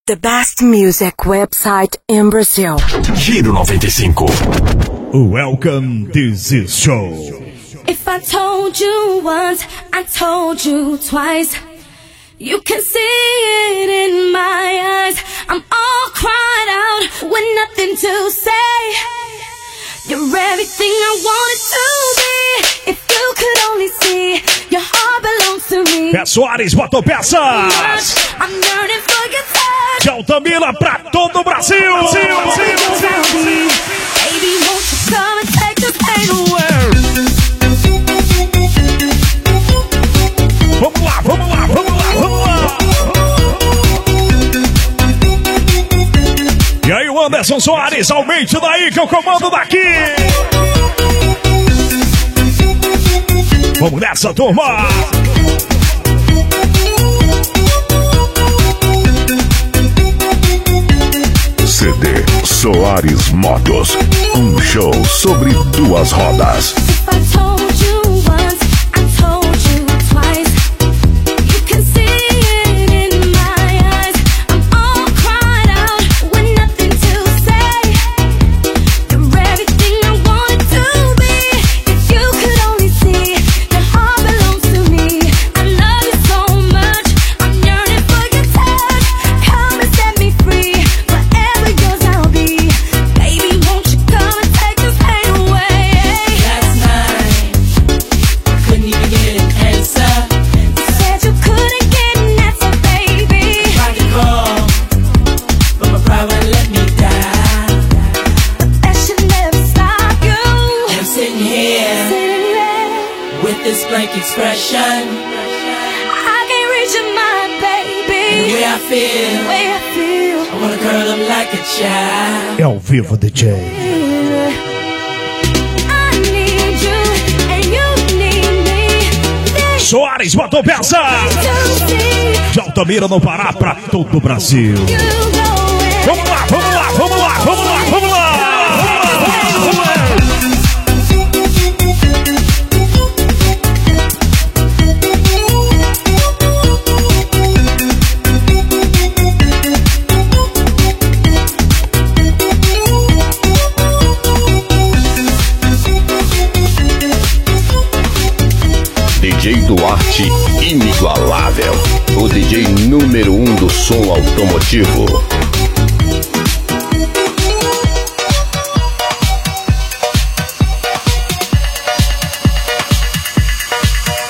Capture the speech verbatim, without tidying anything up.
The best music website in Brazil. Giro noventa e cinco. Welcome, this is show. If I told you once, I told you twice. You can see it in my eyes. I'm all cried out with nothing to say. You're everything I wanted to be. If you could only see, your heart belongs to me. Pé Soares, botou peças. I'm yearning for your touch. De Altamira pra todo o Brasil. Brasil, Brasil, Brasil. Baby, won't you come and take this pain away? Vamos lá, vamos lá, vamos lá, vamos lá. E aí, o Anderson Soares, aumente daí que eu comando daqui. Vamos nessa, turma. C D Soares Motos, um show sobre duas rodas. If I told you once, I told you twice. You can see it in my eyes. I'm all cried out with nothing to say. You're everything I wanted to be. If you could only see, your heart belongs to me. I love you so much, I'm yearning for your touch. Come and set me free, forever yours I'll be. Baby, won't you come and take this pain away? Last night, I couldn't even get an answer. You said you couldn't get an answer, baby. Tried to call, but my pride wouldn't let me die. But that should never stop you. I'm sitting here Sitting there, with this blank expression. I can't reach your mind, The baby. way I feel, The way I feel. I wanna curl up like a child. É ao vivo, D J. I need you and you need me. This Soares, botou peças. to see De Altamira no Pará pra todo o Brasil. you going. Vamos lá, vamos lá, vamos lá, vamos lá, vamos lá. Vamos lá. D J Duarte, inigualável. O D J número um do som automotivo.